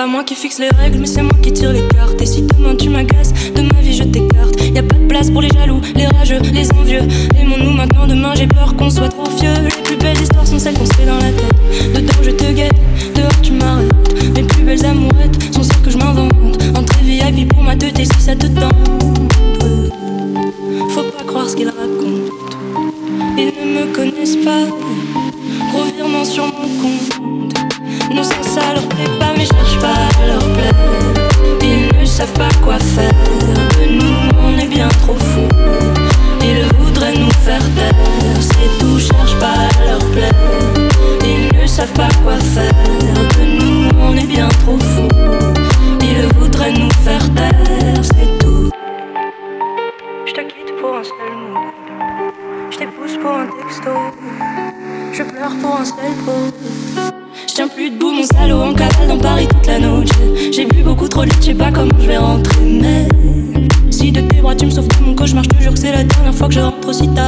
pas moi qui fixe les règles, mais c'est moi qui tire les cartes. Et si demain tu m'agaces, de ma vie je t'écarte. Y a pas de place pour les jaloux, les rageux, les envieux. Aimons-nous maintenant, demain j'ai peur qu'on soit trop vieux. Les plus belles histoires sont celles qu'on se fait dans la tête. Dedans je te guette, dehors tu m'arrêtes. Mes plus belles amourettes sont celles que je m'invente. Entrée VIP pour ma tête et si ça te tente. Faut pas croire ce qu'ils racontent, ils ne me connaissent pas. Gros virement sur mon compte. Non ça leur plaît pas, mais cherche pas à leur plaire. Ils ne savent pas quoi faire de nous, on est bien trop fous. Ils voudraient nous faire taire, c'est tout, cherche pas à leur plaire. Ils ne savent pas quoi faire de nous, on est bien trop fous. Ils voudraient nous faire taire, c'est tout. Je te quitte pour un seul mot, je t'épouse pour un texto, je pleure pour un seul pot. Je tiens plus debout, mon salaud en cavale dans Paris toute la noche. J'ai bu beaucoup trop de lait, je sais pas comment je vais rentrer. Mais si de tes bras tu me sauves de mon cauchemar, je te jure que c'est la dernière fois que je rentre aussi tard.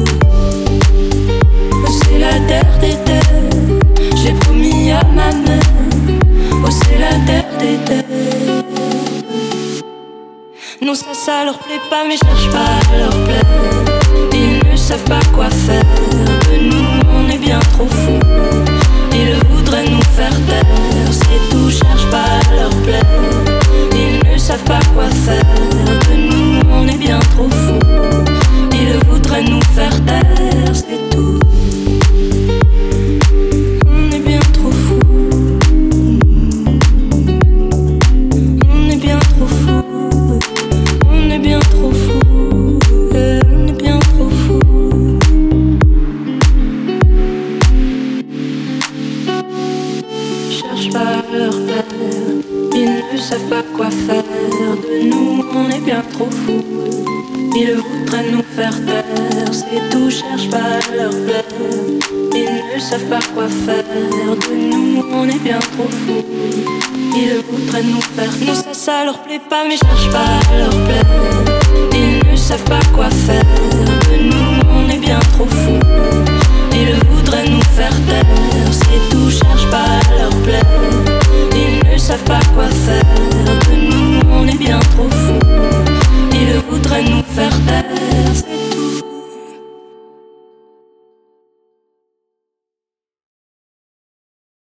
C'est la terre des terres, j'ai promis à ma mère. Oh c'est la terre des terres. Non ça leur plaît pas, mais cherche pas à leur plaire. Ils ne savent pas quoi faire de nous, on est bien trop fous. Ils voudraient nous faire taire, c'est tout, cherche pas à leur plaire. Ils ne savent pas quoi faire de nous, on est bien trop fous. Ils voudraient nous faire taire, c'est tout. On est bien trop fous. On est bien trop fous. On est bien trop fous. On est bien trop fous. Cherche pas à leur plaire, ils ne savent pas quoi faire de nous, on est bien trop fous. Ils voudraient nous faire taire, c'est tout, cherche pas à leur plaire. Ils ne savent pas quoi faire de nous, on est bien trop fous. Ils voudraient nous faire taire. Non ça leur plaît pas, mais cherche pas à leur plaire. Ils ne savent pas quoi faire de nous, on est bien trop fous. Ils voudraient nous faire taire, c'est tout, cherche pas à leur plaire.